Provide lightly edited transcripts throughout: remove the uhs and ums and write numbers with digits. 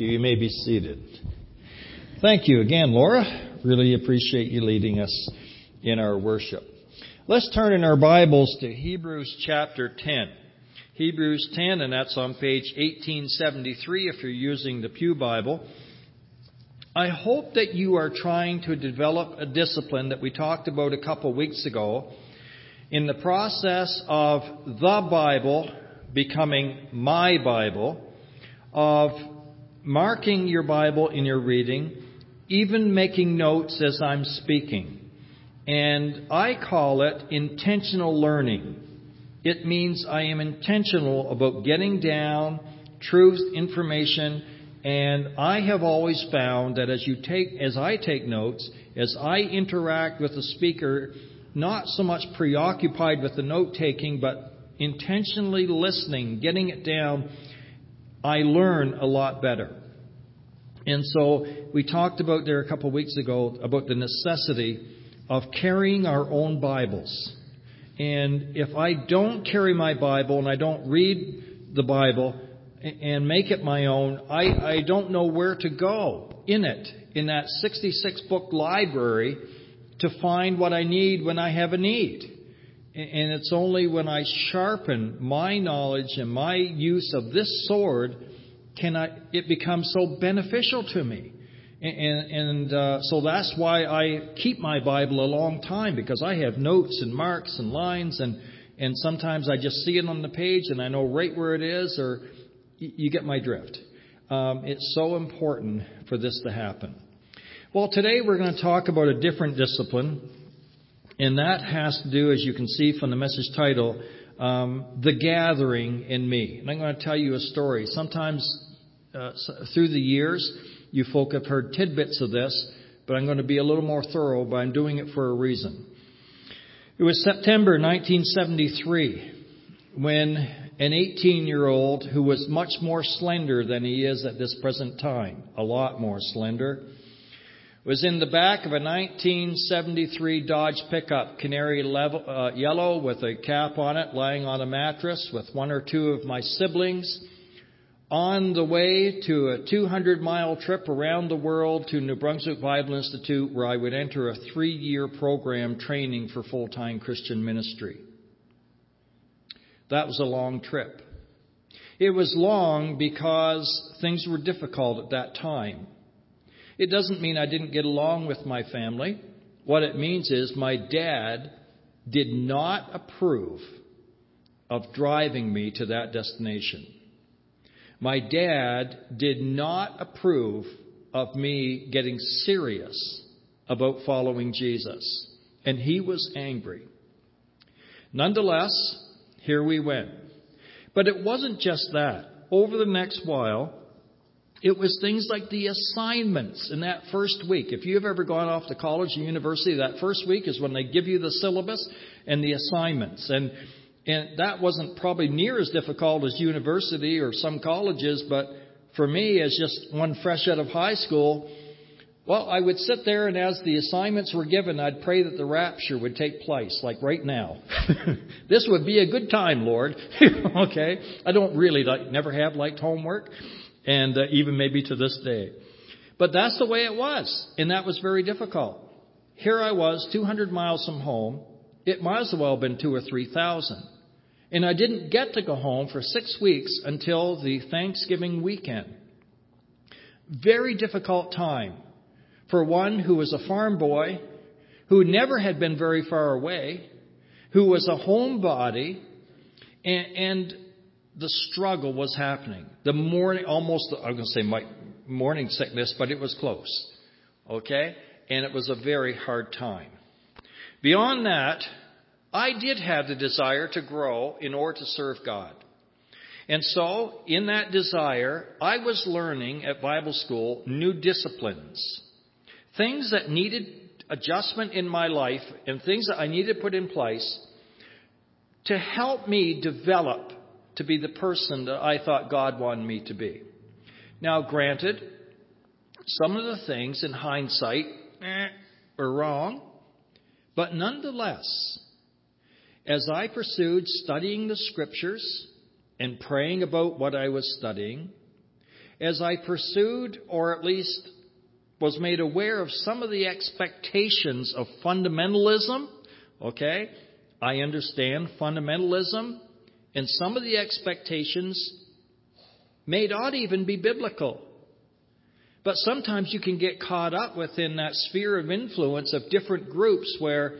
You may be seated. Thank you again, Laura. Really appreciate you leading us in our worship. Let's turn in our Bibles to Hebrews chapter 10. Hebrews 10, and that's on page 1873 if you're using the Pew Bible. I hope that you are trying to develop a discipline that we talked about a couple weeks ago in the process of the Bible becoming my Bible, of marking your Bible in your reading, even making notes as I'm speaking. And I call it intentional learning. It means I am intentional about getting down truth, information, and I have always found that as I take notes, as I interact with the speaker, not so much preoccupied with the note-taking, but intentionally listening, getting it down, I learn a lot better. And so we talked about there a couple of weeks ago about the necessity of carrying our own Bibles. And if I don't carry my Bible and I don't read the Bible and make it my own, I don't know where to go in that 66-book library to find what I need when I have a need. And it's only when I sharpen my knowledge and my use of this sword it becomes so beneficial to me. So that's why I keep my Bible a long time, because I have notes and marks and lines, and sometimes I just see it on the page and I know right where it is, or you get my drift. It's so important for this to happen. Well, today we're going to talk about a different discipline. And that has to do, as you can see from the message title, The Gathering in Me. And I'm going to tell you a story. Sometimes through the years, you folk have heard tidbits of this, but I'm going to be a little more thorough, but I'm doing it for a reason. It was September 1973 when an 18-year-old who was much more slender than he is at this present time, a lot more slender, was in the back of a 1973 Dodge pickup, canary yellow, with a cap on it, lying on a mattress with one or two of my siblings, on the way to a 200-mile trip around the world to New Brunswick Bible Institute, where I would enter a 3-year program training for full-time Christian ministry. That was a long trip. It was long because things were difficult at that time. It doesn't mean I didn't get along with my family. What it means is my dad did not approve of driving me to that destination. My dad did not approve of me getting serious about following Jesus. And he was angry. Nonetheless, here we went. But it wasn't just that. Over the next while, it was things like the assignments in that first week. If you've ever gone off to college or university, that first week is when they give you the syllabus and the assignments. And that wasn't probably near as difficult as university or some colleges, but for me, as just one fresh out of high school, well, I would sit there, and as the assignments were given, I'd pray that the rapture would take place, like right now. This would be a good time, Lord. Okay? I don't really never have liked homework. And even maybe to this day. But that's the way it was. And that was very difficult. Here I was, 200 miles from home. It might as well have been 2,000 or 3,000. And I didn't get to go home for 6 weeks until the Thanksgiving weekend. Very difficult time for one who was a farm boy, who never had been very far away, who was a homebody, and the struggle was happening. The morning, almost, I'm going to say my morning sickness, but it was close. Okay? And it was a very hard time. Beyond that, I did have the desire to grow in order to serve God. And so, in that desire, I was learning at Bible school new disciplines. Things that needed adjustment in my life and things that I needed to put in place to help me develop to be the person that I thought God wanted me to be. Now, granted, some of the things in hindsight were wrong, but nonetheless, as I pursued studying the Scriptures and praying about what I was studying, as I pursued, or at least was made aware of some of the expectations of fundamentalism. Okay? I understand fundamentalism, and some of the expectations may not even be biblical. But sometimes you can get caught up within that sphere of influence of different groups where,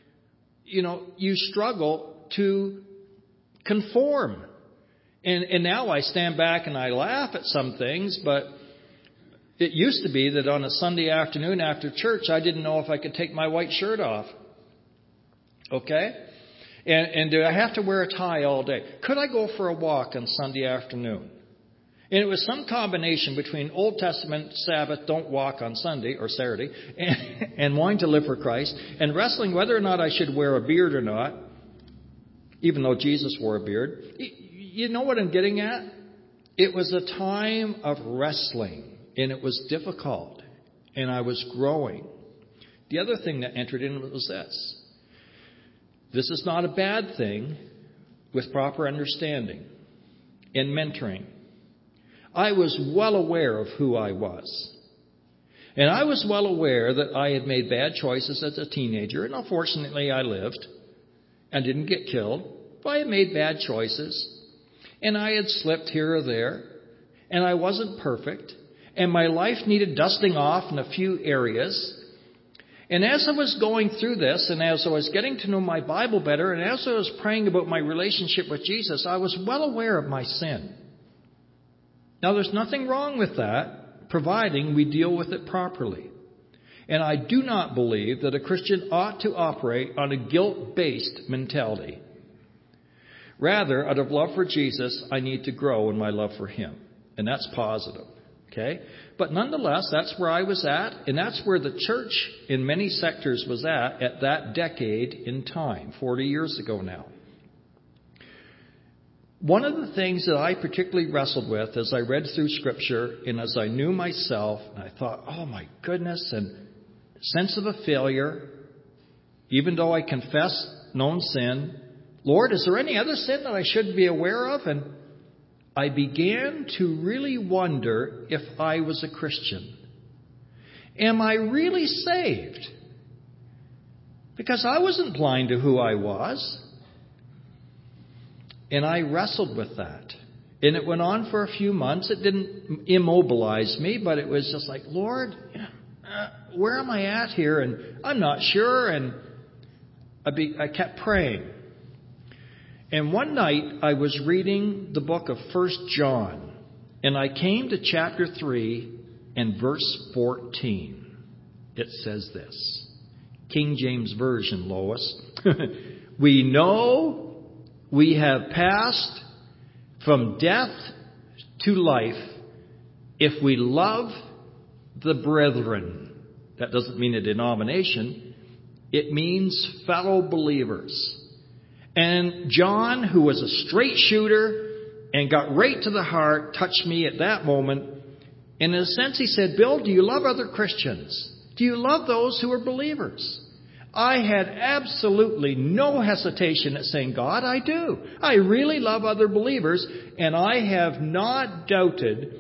you struggle to conform. And now I stand back and I laugh at some things, but it used to be that on a Sunday afternoon after church, I didn't know if I could take my white shirt off. Okay? And do I have to wear a tie all day? Could I go for a walk on Sunday afternoon? And it was some combination between Old Testament Sabbath, don't walk on Sunday or Saturday, and wanting to live for Christ, and wrestling whether or not I should wear a beard or not, even though Jesus wore a beard. You know what I'm getting at? It was a time of wrestling, and it was difficult, and I was growing. The other thing that entered in was this. This is not a bad thing with proper understanding and mentoring. I was well aware of who I was. And I was well aware that I had made bad choices as a teenager. And unfortunately, I lived and didn't get killed. But I had made bad choices. And I had slipped here or there. And I wasn't perfect. And my life needed dusting off in a few areas. And as I was going through this, and as I was getting to know my Bible better, and as I was praying about my relationship with Jesus, I was well aware of my sin. Now, there's nothing wrong with that, providing we deal with it properly. And I do not believe that a Christian ought to operate on a guilt-based mentality. Rather, out of love for Jesus, I need to grow in my love for Him. And that's positive. Okay? But nonetheless, that's where I was at, and that's where the church in many sectors was at that decade in time, 40 years ago now. One of the things that I particularly wrestled with as I read through Scripture and as I knew myself, and I thought, oh my goodness, and sense of a failure, even though I confess known sin, Lord, is there any other sin that I should be aware of? And I began to really wonder if I was a Christian. Am I really saved? Because I wasn't blind to who I was. And I wrestled with that. And it went on for a few months. It didn't immobilize me, but it was just like, Lord, where am I at here? And I'm not sure. And I kept praying. And one night I was reading the book of 1 John. And I came to chapter 3 and verse 14. It says this. King James Version, Lois. We know we have passed from death to life if we love the brethren. That doesn't mean a denomination. It means fellow believers. And John, who was a straight shooter and got right to the heart, touched me at that moment. And in a sense, he said, Bill, do you love other Christians? Do you love those who are believers? I had absolutely no hesitation at saying, God, I do. I really love other believers, and I have not doubted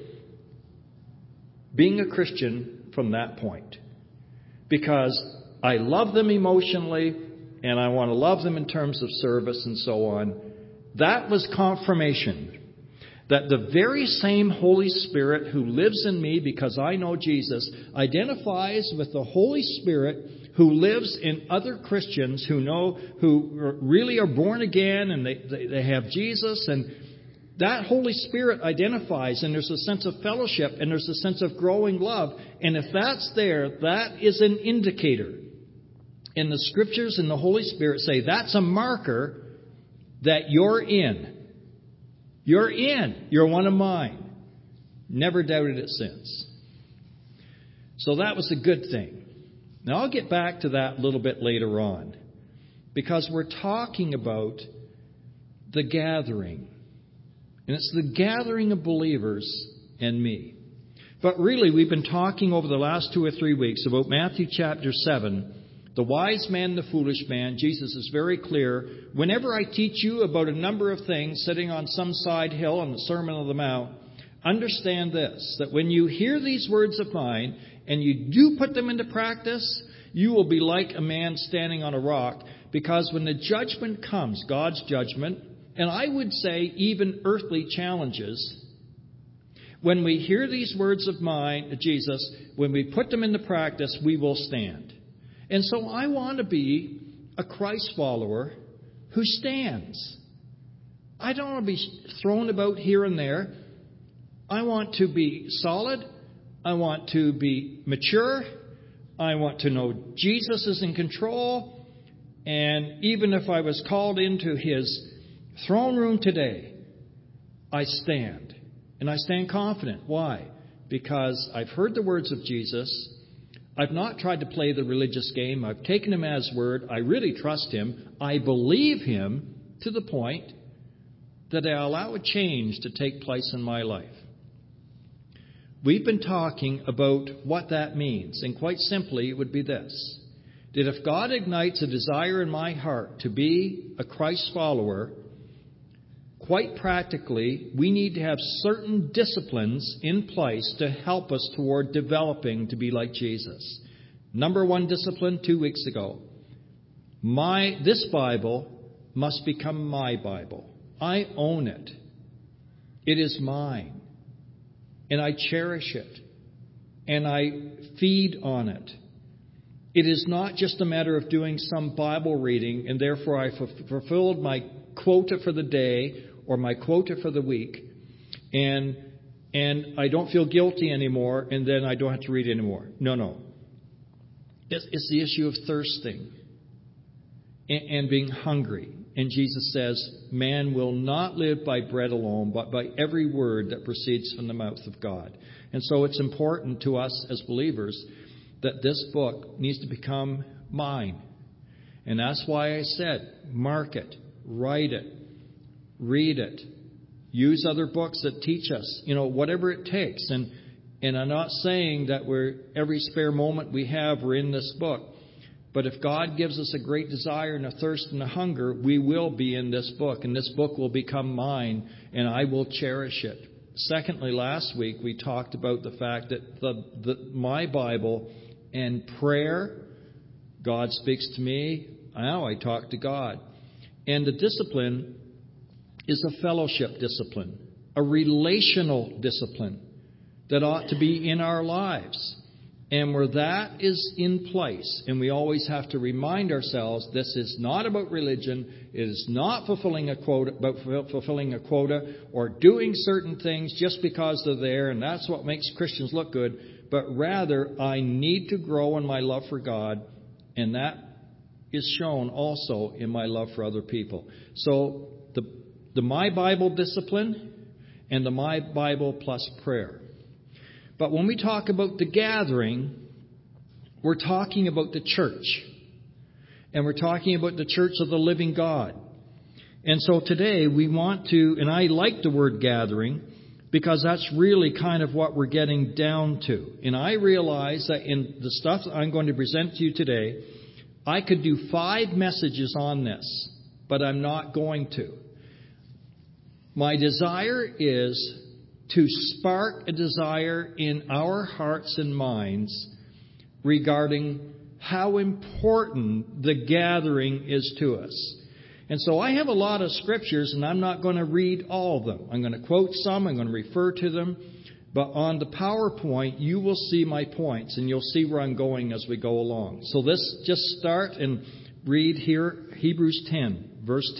being a Christian from that point. Because I love them emotionally, and I want to love them in terms of service and so on. That was confirmation that the very same Holy Spirit who lives in me because I know Jesus identifies with the Holy Spirit who lives in other Christians who really are born again and they have Jesus, and that Holy Spirit identifies, and there's a sense of fellowship and there's a sense of growing love. And if that's there, that is an indicator. And the Scriptures and the Holy Spirit say that's a marker that you're in. You're in. You're one of mine. Never doubted it since. So that was a good thing. Now I'll get back to that a little bit later on. Because we're talking about the gathering. And it's the gathering of believers and me. But really, we've been talking over the last 2 or 3 weeks about Matthew chapter 7. The wise man, the foolish man. Jesus is very clear. Whenever I teach you about a number of things sitting on some side hill on the Sermon on the Mount, understand this, that when you hear these words of mine and you do put them into practice, you will be like a man standing on a rock, because when the judgment comes, God's judgment, and I would say even earthly challenges, when we hear these words of mine, Jesus, when we put them into practice, we will stand. And so I want to be a Christ follower who stands. I don't want to be thrown about here and there. I want to be solid. I want to be mature. I want to know Jesus is in control. And even if I was called into His throne room today, I stand. And I stand confident. Why? Because I've heard the words of Jesus. I've not tried to play the religious game. I've taken Him as word. I really trust Him. I believe Him to the point that I allow a change to take place in my life. We've been talking about what that means. And quite simply, it would be this: that if God ignites a desire in my heart to be a Christ follower, quite practically, we need to have certain disciplines in place to help us toward developing to be like Jesus. Number one discipline 2 weeks ago. This Bible must become my Bible. I own it. It is mine. And I cherish it. And I feed on it. It is not just a matter of doing some Bible reading and therefore I fulfilled my quota for the day or my quota for the week, and I don't feel guilty anymore, and then I don't have to read anymore. No. It's the issue of thirsting and being hungry. And Jesus says, man will not live by bread alone, but by every word that proceeds from the mouth of God. And so it's important to us as believers that this book needs to become mine. And that's why I said, mark it, write it, read it, use other books that teach us, whatever it takes. And I'm not saying that every spare moment we have, we're in this book. But if God gives us a great desire and a thirst and a hunger, we will be in this book. And this book will become mine, and I will cherish it. Secondly, last week we talked about the fact that my Bible and prayer, God speaks to me, now I talk to God. And the discipline is a fellowship discipline, a relational discipline that ought to be in our lives. And where that is in place, and we always have to remind ourselves, this is not about religion. It is not fulfilling a quota or doing certain things just because they're there, and that's what makes Christians look good. But rather, I need to grow in my love for God, and that is shown also in my love for other people. So the My Bible discipline and the My Bible plus prayer. But when we talk about the gathering, we're talking about the church. And we're talking about the church of the living God. And so today we want to, and I like the word gathering, because that's really kind of what we're getting down to. And I realize that in the stuff that I'm going to present to you today, I could do 5 messages on this, but I'm not going to. My desire is to spark a desire in our hearts and minds regarding how important the gathering is to us. And so I have a lot of scriptures, and I'm not going to read all of them. I'm going to quote some, I'm going to refer to them. But on the PowerPoint, you will see my points, and you'll see where I'm going as we go along. So let's just start and read here Hebrews 10, verse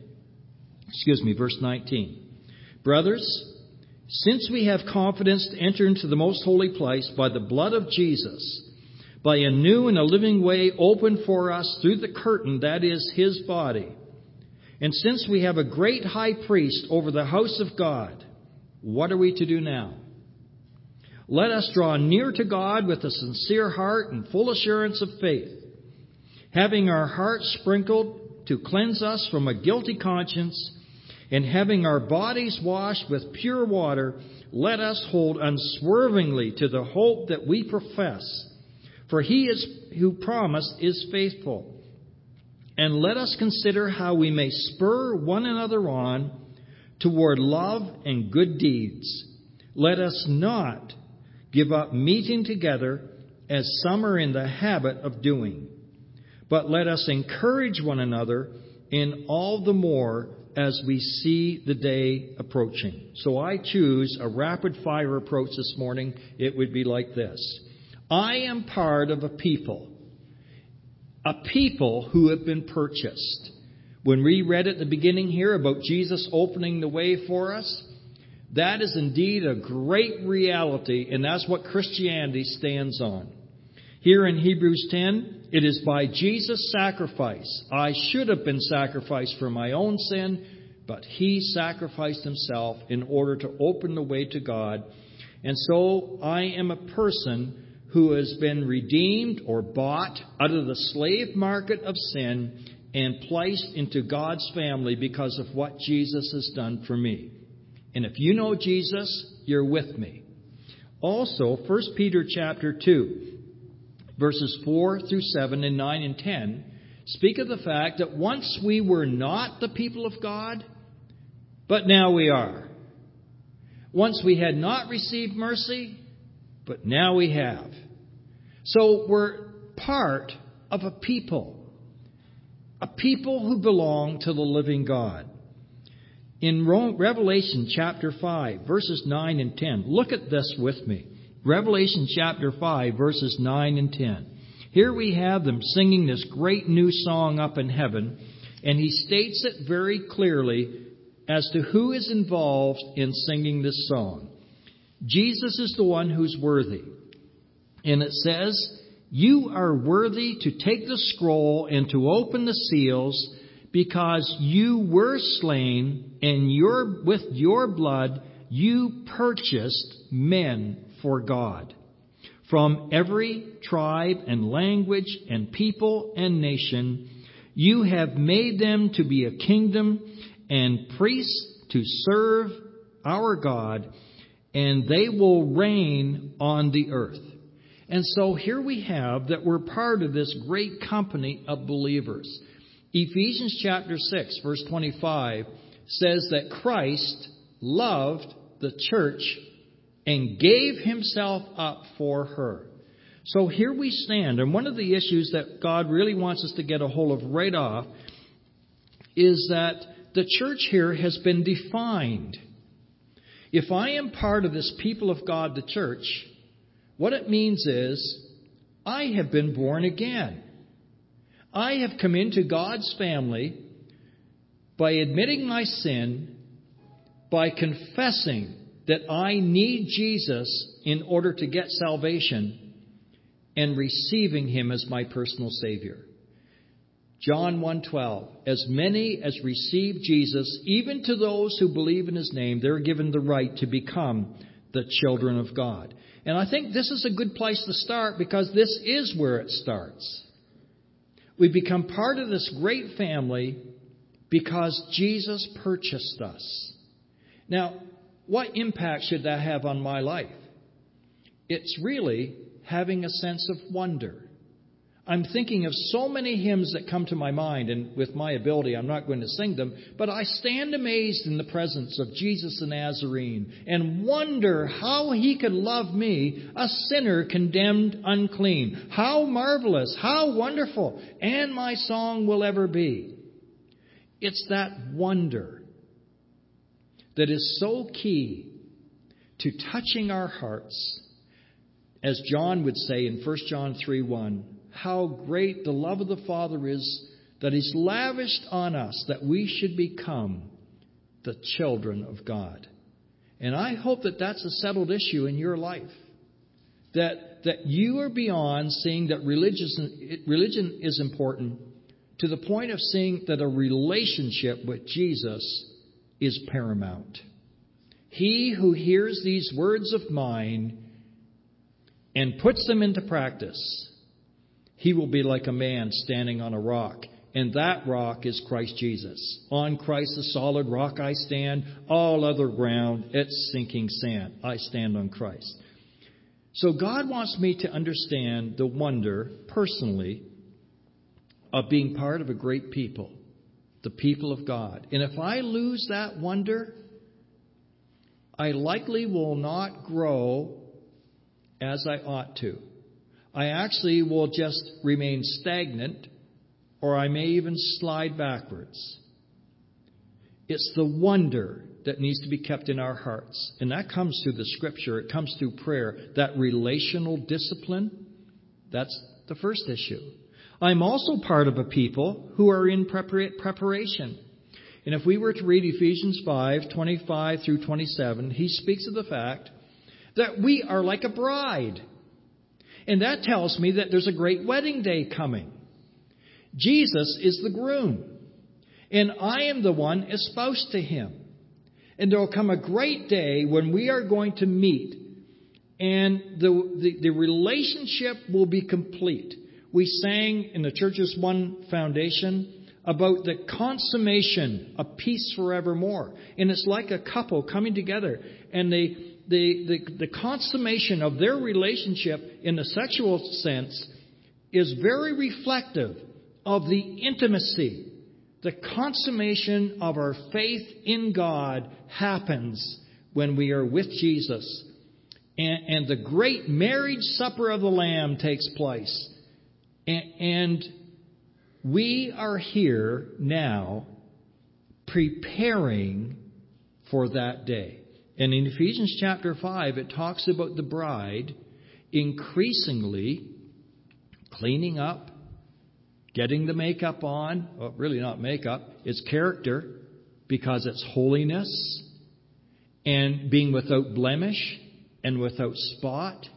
19. Brothers, since we have confidence to enter into the most holy place by the blood of Jesus, by a new and a living way opened for us through the curtain that is His body, and since we have a great high priest over the house of God, what are we to do now? Let us draw near to God with a sincere heart and full assurance of faith, having our hearts sprinkled to cleanse us from a guilty conscience, and having our bodies washed with pure water, let us hold unswervingly to the hope that we profess. For He who promised is faithful. And let us consider how we may spur one another on toward love and good deeds. Let us not give up meeting together as some are in the habit of doing, but let us encourage one another, in all the more as we see the day approaching. So I choose a rapid-fire approach this morning. It would be like this. I am part of a people who have been purchased. When we read at the beginning here about Jesus opening the way for us, that is indeed a great reality, and that's what Christianity stands on. Here in Hebrews 10, it is by Jesus' sacrifice. I should have been sacrificed for my own sin, but He sacrificed Himself in order to open the way to God. And so I am a person who has been redeemed or bought out of the slave market of sin and placed into God's family because of what Jesus has done for me. And if you know Jesus, you're with me. Also, 1 Peter chapter 2, verses 4 through 7 and 9 and 10 speak of the fact that once we were not the people of God, but now we are. Once we had not received mercy, but now we have. So we're part of a people who belong to the living God. In Revelation chapter 5, verses 9 and 10, look at this with me. Revelation chapter 5, verses 9 and 10. Here we have them singing this great new song up in heaven, and he states it very clearly as to who is involved in singing this song. Jesus is the one who's worthy. And it says, "You are worthy to take the scroll and to open the seals, because you were slain, and with your blood you purchased men for God, from every tribe and language and people and nation. You have made them to be a kingdom and priests to serve our God, and they will reign on the earth." And so here we have that we're part of this great company of believers. Ephesians chapter 6, verse 25 says that Christ loved the church and gave Himself up for her. So here we stand. And one of the issues that God really wants us to get a hold of right off is that the church here has been defined. If I am part of this people of God, the church, what it means is I have been born again. I have come into God's family by admitting my sin, by confessing that I need Jesus in order to get salvation, and receiving Him as my personal Savior. John 1:12, as many as receive Jesus, even to those who believe in His name, they're given the right to become the children of God. And I think this is a good place to start, because this is where it starts. We become part of this great family because Jesus purchased us. Now, what impact should that have on my life? It's really having a sense of wonder. I'm thinking of so many hymns that come to my mind, and with my ability, I'm not going to sing them, but I stand amazed in the presence of Jesus the Nazarene and wonder how He could love me, a sinner condemned unclean. How marvelous, how wonderful, and my song will ever be. It's that wonder that is so key to touching our hearts. As John would say in 1 John 3:1, how great the love of the Father is that He's lavished on us that we should become the children of God. And I hope that that's a settled issue in your life. That you are beyond seeing that religion is important to the point of seeing that a relationship with Jesus is paramount. He who hears these words of mine and puts them into practice, he will be like a man standing on a rock. And that rock is Christ Jesus. On Christ the solid rock I stand. All other ground, it's sinking sand. I stand on Christ. So God wants me to understand the wonder, personally, of being part of a great people. The people of God. And if I lose that wonder, I likely will not grow as I ought to. I actually will just remain stagnant, or I may even slide backwards. It's the wonder that needs to be kept in our hearts. And that comes through the Scripture. It comes through prayer. That relational discipline, that's the first issue. I'm also part of a people who are in preparation. And if we were to read Ephesians 5:25 through 27, he speaks of the fact that we are like a bride. And that tells me that there's a great wedding day coming. Jesus is the groom. And I am the one espoused to him. And there will come a great day when we are going to meet. And the relationship will be complete. We sang in the Church's One Foundation about the consummation of peace forevermore. And it's like a couple coming together. And the consummation of their relationship in the sexual sense is very reflective of the intimacy. The consummation of our faith in God happens when we are with Jesus. And the great marriage supper of the Lamb takes place. And we are here now preparing for that day. And in Ephesians chapter 5, it talks about the bride increasingly cleaning up, getting the makeup on. Well, really not makeup. It's character, because it's holiness and being without blemish and without spot.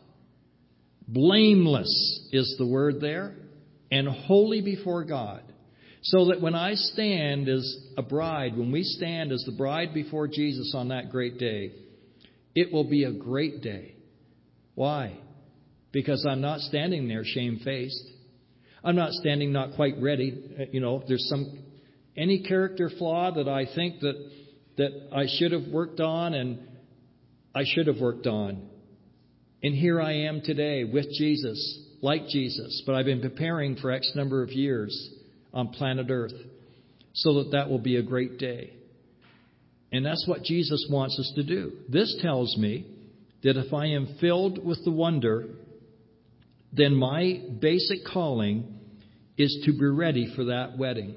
Blameless is the word there. And holy before God. So that when I stand as a bride, when we stand as the bride before Jesus on that great day, it will be a great day. Why? Because I'm not standing there shamefaced. I'm not standing not quite ready. There's any character flaw that I think that I should have worked on, and I should have worked on. And here I am today with Jesus, like Jesus, but I've been preparing for X number of years on planet Earth so that will be a great day. And that's what Jesus wants us to do. This tells me that if I am filled with the wonder, then my basic calling is to be ready for that wedding.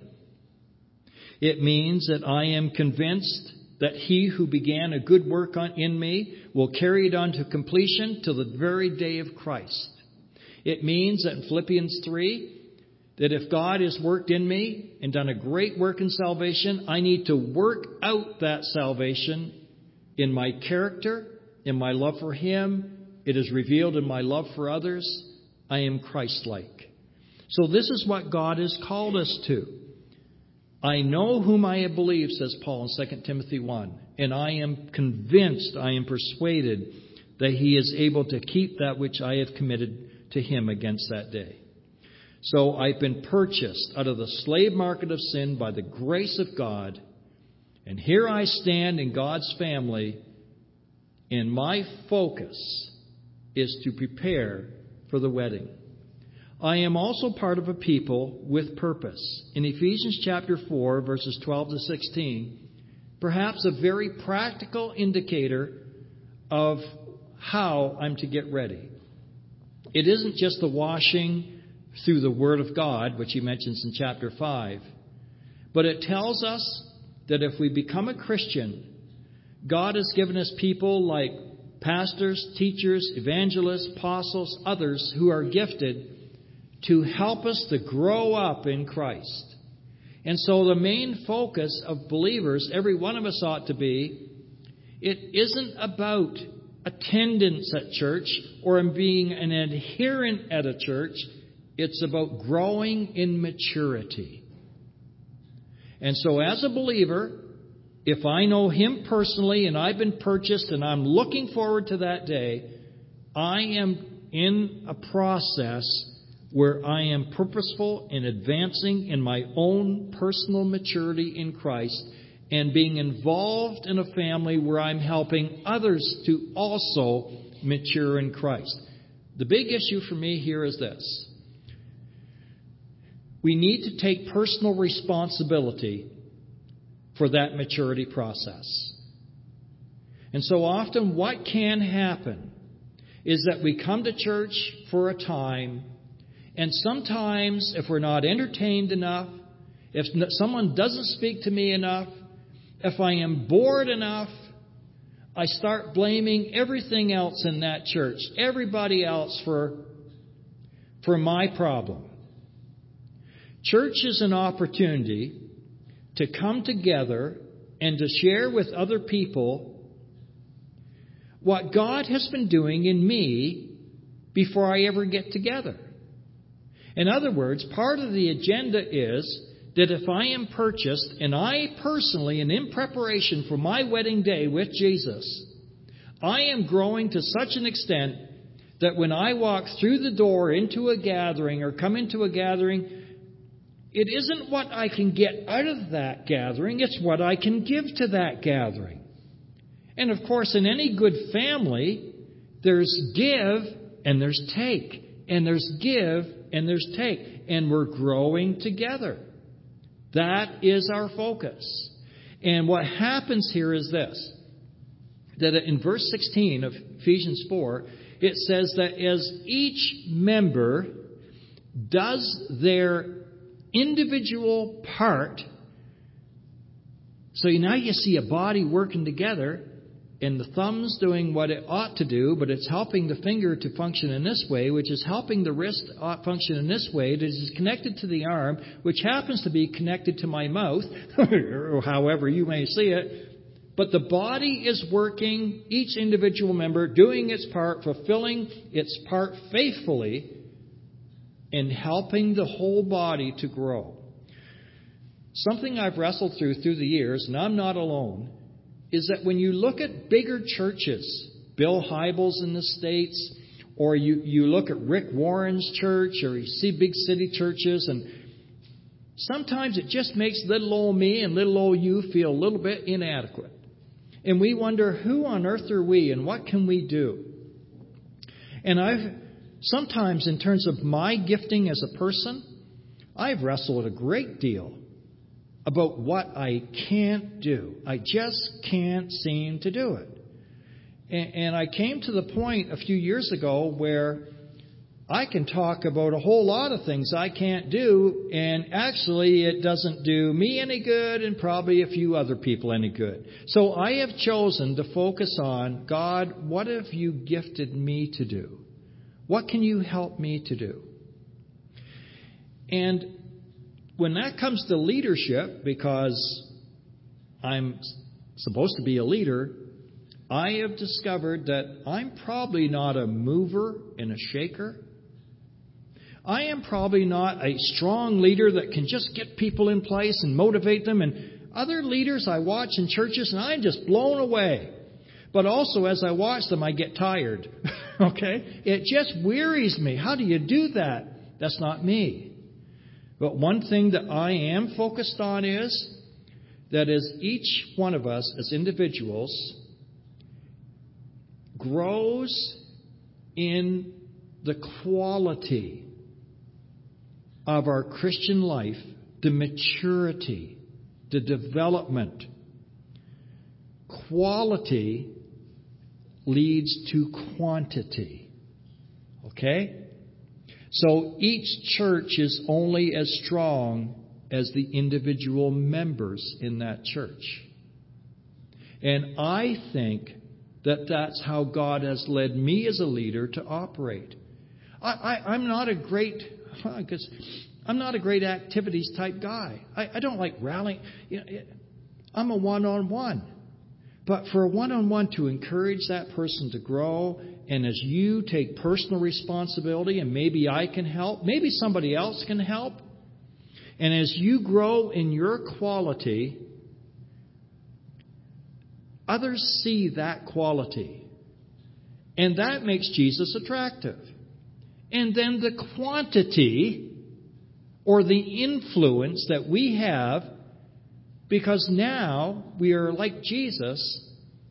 It means that I am convinced that he who began a good work in me will carry it on to completion till the very day of Christ. It means that in Philippians 3, that if God has worked in me and done a great work in salvation, I need to work out that salvation in my character, in my love for him. It is revealed in my love for others. I am Christ-like. So this is what God has called us to. I know whom I have believed, says Paul in 2 Timothy 1, and I am convinced, I am persuaded that he is able to keep that which I have committed to him against that day. So I've been purchased out of the slave market of sin by the grace of God, and here I stand in God's family, and my focus is to prepare for the wedding. I am also part of a people with purpose. In Ephesians chapter 4, verses 12 to 16, perhaps a very practical indicator of how I'm to get ready. It isn't just the washing through the Word of God, which he mentions in chapter 5, but it tells us that if we become a Christian, God has given us people like pastors, teachers, evangelists, apostles, others who are gifted to help us to grow up in Christ. And so the main focus of believers, every one of us ought to be, it isn't about attendance at church or being an adherent at a church. It's about growing in maturity. And so as a believer, if I know him personally and I've been purchased and I'm looking forward to that day, I am in a process where I am purposeful in advancing in my own personal maturity in Christ and being involved in a family where I'm helping others to also mature in Christ. The big issue for me here is this. We need to take personal responsibility for that maturity process. And so often what can happen is that we come to church for a time, and sometimes if we're not entertained enough, if someone doesn't speak to me enough, if I am bored enough, I start blaming everything else in that church, everybody else for my problem. Church is an opportunity to come together and to share with other people what God has been doing in me before I ever get together. In other words, part of the agenda is that if I am purchased, and I personally, and in preparation for my wedding day with Jesus, I am growing to such an extent that when I walk through the door into a gathering or come into a gathering, it isn't what I can get out of that gathering, it's what I can give to that gathering. And of course, in any good family, there's give and there's take. And there's give and there's take. And we're growing together. That is our focus. And what happens here is this. That in verse 16 of Ephesians 4, it says that as each member does their individual part, so now you see a body working together, and the thumb's doing what it ought to do, but it's helping the finger to function in this way, which is helping the wrist function in this way, that is connected to the arm, which happens to be connected to my mouth, or however you may see it. But the body is working, each individual member doing its part, fulfilling its part faithfully, and helping the whole body to grow. Something I've wrestled through the years, and I'm not alone, is that when you look at bigger churches, Bill Hybels in the States, or you look at Rick Warren's church, or you see big city churches, and sometimes it just makes little old me and little old you feel a little bit inadequate. And we wonder, who on earth are we and what can we do? And sometimes in terms of my gifting as a person, I've wrestled a great deal about what I can't do. I just can't seem to do it. And I came to the point a few years ago where I can talk about a whole lot of things I can't do, and actually it doesn't do me any good and probably a few other people any good. So I have chosen to focus on, God, what have you gifted me to do? What can you help me to do? And when that comes to leadership, because I'm supposed to be a leader, I have discovered that I'm probably not a mover and a shaker. I am probably not a strong leader that can just get people in place and motivate them. And other leaders I watch in churches, and I'm just blown away. But also, as I watch them, I get tired. Okay? It just wearies me. How do you do that? That's not me. But one thing that I am focused on is that as each one of us as individuals grows in the quality of our Christian life, the maturity, the development, quality leads to quantity. Okay? So each church is only as strong as the individual members in that church. And I think that that's how God has led me as a leader to operate. I'm not a great activities type guy. I don't like rallying. I'm a one-on-one. But for a one-on-one to encourage that person to grow, and as you take personal responsibility, and maybe I can help, maybe somebody else can help, and as you grow in your quality, others see that quality. And that makes Jesus attractive. And then the quantity or the influence that we have, because now we are like Jesus,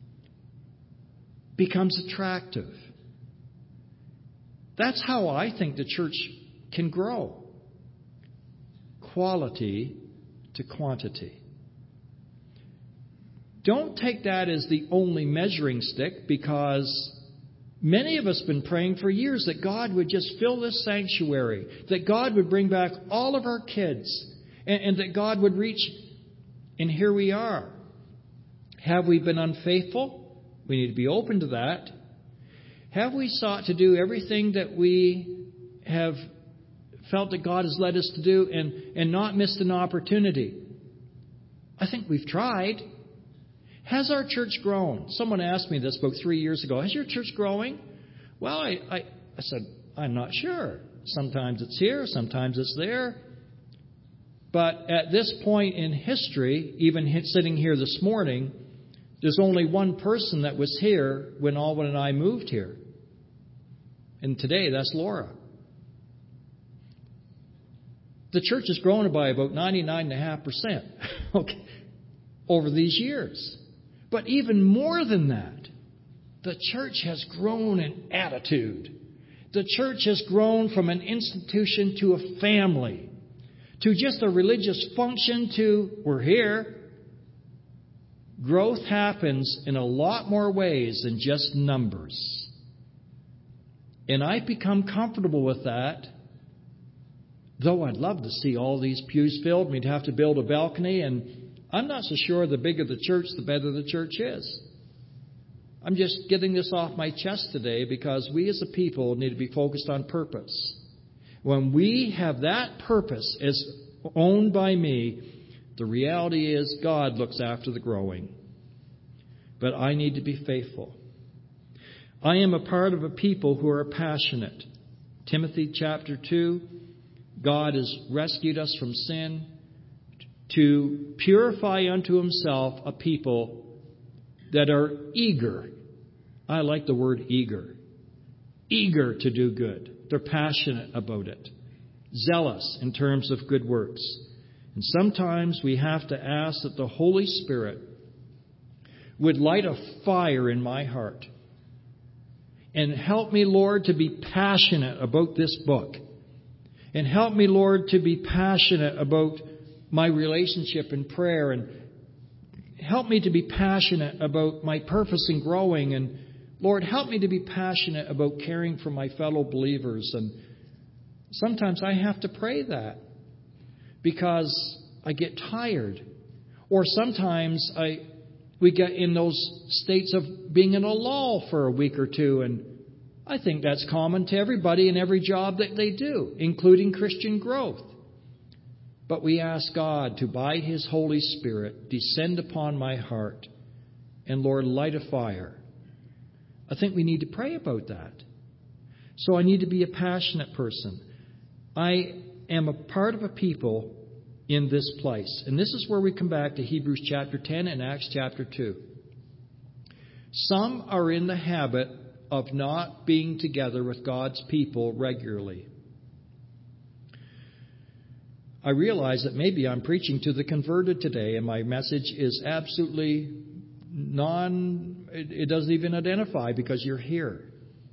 becomes attractive. That's how I think the church can grow. Quality to quantity. don't take that as the only measuring stick, because many of us have been praying for years that God would just fill this sanctuary, that God would bring back all of our kids, and that God would reach. And here we are. Have we been unfaithful? We need to be open to that. Have we sought to do everything that we have felt that God has led us to do and not missed an opportunity? I think we've tried. Has our church grown? Someone asked me this about 3 years ago. Has your church growing? Well, I said, I'm not sure. Sometimes it's here, sometimes it's there. But at this point in history, even sitting here this morning, there's only one person that was here when Alwyn and I moved here. And today, that's Laura. The church has grown by about 99.5% okay, over these years. But even more than that, the church has grown in attitude. The church has grown from an institution to a family, to just a religious function, to we're here. Growth happens in a lot more ways than just numbers. And I've become comfortable with that, though I'd love to see all these pews filled. We'd have to build a balcony, and I'm not so sure the bigger the church, the better the church is. I'm just getting this off my chest today because we as a people need to be focused on purpose. When we have that purpose as owned by me, the reality is God looks after the growing. But I need to be faithful. I am a part of a people who are passionate. Timothy chapter 2, God has rescued us from sin to purify unto himself a people that are eager. I like the word eager. Eager to do good. They're passionate about it. Zealous in terms of good works. And sometimes we have to ask that the Holy Spirit would light a fire in my heart. And help me, Lord, to be passionate about this book. And help me, Lord, to be passionate about my relationship in prayer. And help me to be passionate about my purpose in growing. And Lord, help me to be passionate about caring for my fellow believers. And sometimes I have to pray that because I get tired. Or sometimes we get in those states of being in a lull for a week or two. And I think that's common to everybody in every job that they do, including Christian growth. But we ask God to, by His Holy Spirit, descend upon my heart and, Lord, light a fire. I think we need to pray about that. So I need to be a passionate person. I am a part of a people in this place. And this is where we come back to Hebrews chapter 10 and Acts chapter 2. Some are in the habit of not being together with God's people regularly. I realize that maybe I'm preaching to the converted today, and my message is absolutely it doesn't even identify because you're here.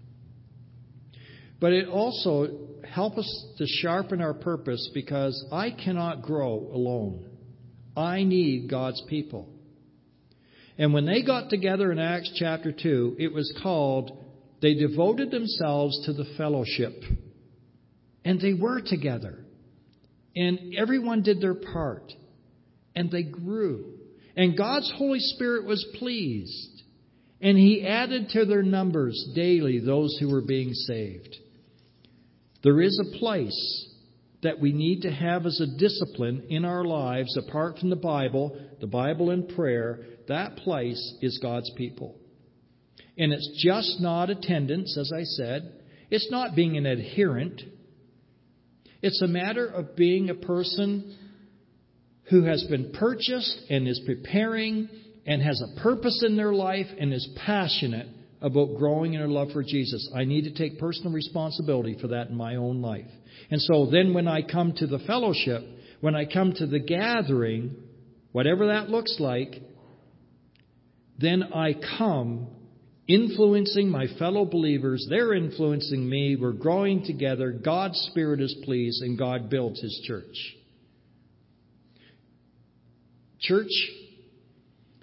But it also helps us to sharpen our purpose because I cannot grow alone. I need God's people. And when they got together in Acts chapter 2, it was called, they devoted themselves to the fellowship. And they were together. And everyone did their part. And they grew. And God's Holy Spirit was pleased. And He added to their numbers daily those who were being saved. There is a place that we need to have as a discipline in our lives apart from the Bible and prayer. That place is God's people. And it's just not attendance, as I said. It's not being an adherent. It's a matter of being a person who has been purchased and is preparing and has a purpose in their life and is passionate about growing in their love for Jesus. I need to take personal responsibility for that in my own life. And so then when I come to the fellowship, when I come to the gathering, whatever that looks like, then I come influencing my fellow believers. They're influencing me. We're growing together. God's Spirit is pleased, and God builds His church. Church,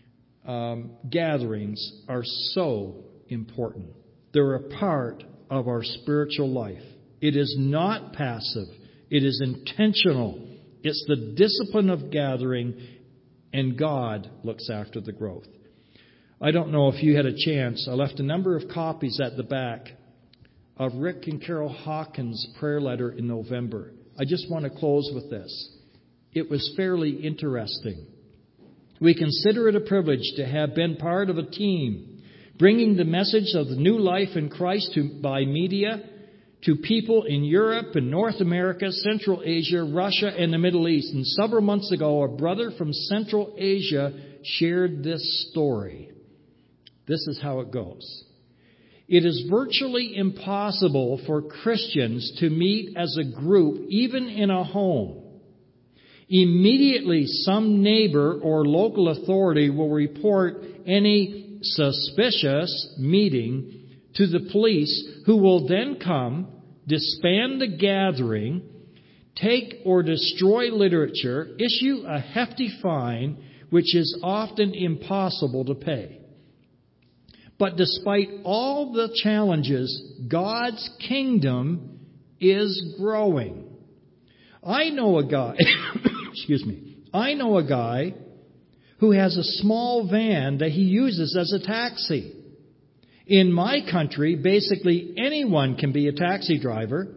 gatherings are so important. They're a part of our spiritual life. It is not passive. It is intentional. It's the discipline of gathering, and God looks after the growth. I don't know if you had a chance. I left a number of copies at the back of Rick and Carol Hawkins' prayer letter in November. I just want to close with this. It was fairly interesting. We consider it a privilege to have been part of a team bringing the message of the new life in Christ by media to people in Europe and North America, Central Asia, Russia, and the Middle East. And several months ago, a brother from Central Asia shared this story. This is how it goes. It is virtually impossible for Christians to meet as a group, even in a home. Immediately, some neighbor or local authority will report any suspicious meeting to the police, who will then come, disband the gathering, take or destroy literature, issue a hefty fine, which is often impossible to pay. But despite all the challenges, God's kingdom is growing. I know a guy, I know a guy who has a small van that he uses as a taxi. In my country, basically anyone can be a taxi driver.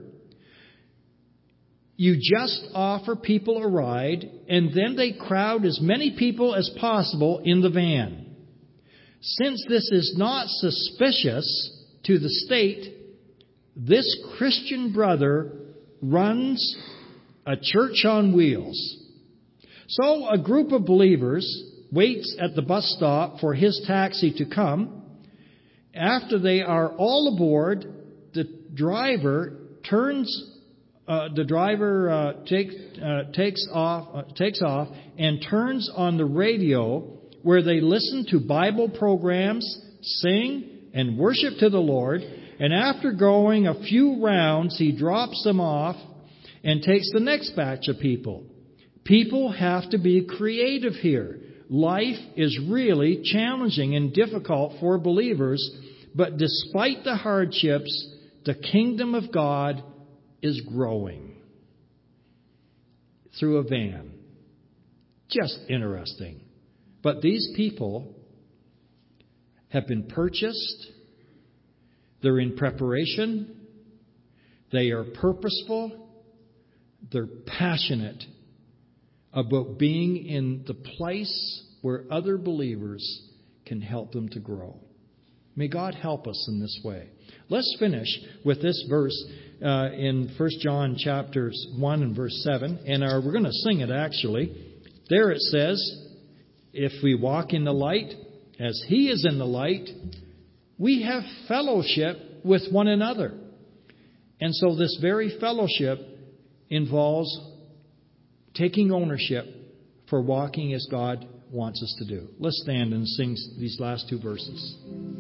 You just offer people a ride, and then they crowd as many people as possible in the van. Since this is not suspicious to the state, this Christian brother runs a church on wheels. So a group of believers waits at the bus stop for his taxi to come. After they are all aboard, the driver takes off and turns on the radio, where they listen to Bible programs, sing, and worship to the Lord. And after going a few rounds, he drops them off and takes the next batch of people. People have to be creative here. Life is really challenging and difficult for believers, but despite the hardships, the kingdom of God is growing through a van. Just interesting. But these people have been purchased. They're in preparation. They are purposeful. They're passionate about being in the place where other believers can help them to grow. May God help us in this way. Let's finish with this verse in 1 John chapters 1 and verse 7. And we're going to sing it actually. There it says, if we walk in the light, as He is in the light, we have fellowship with one another. And so this very fellowship involves taking ownership for walking as God wants us to do. Let's stand and sing these last two verses.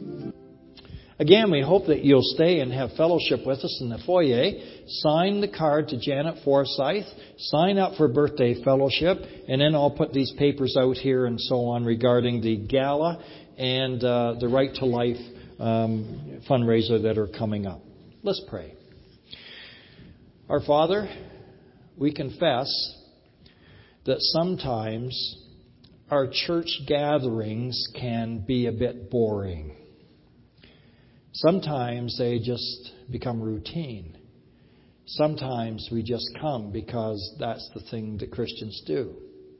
Again, we hope that you'll stay and have fellowship with us in the foyer. Sign the card to Janet Forsyth. Sign up for birthday fellowship. And then I'll put these papers out here and so on regarding the gala and the Right to Life fundraiser that are coming up. Let's pray. Our Father, we confess that sometimes our church gatherings can be a bit boring. Sometimes they just become routine. Sometimes we just come because that's the thing that Christians do.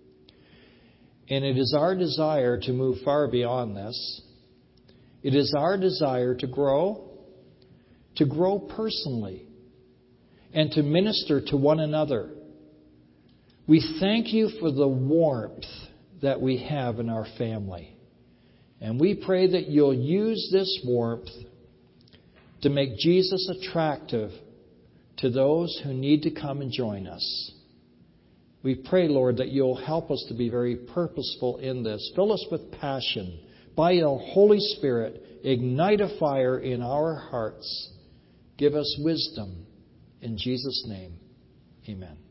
And it is our desire to move far beyond this. It is our desire to grow personally, and to minister to one another. We thank you for the warmth that we have in our family. And we pray that you'll use this warmth to make Jesus attractive to those who need to come and join us. We pray, Lord, that you'll help us to be very purposeful in this. Fill us with passion. By your Holy Spirit, ignite a fire in our hearts. Give us wisdom. In Jesus' name, amen.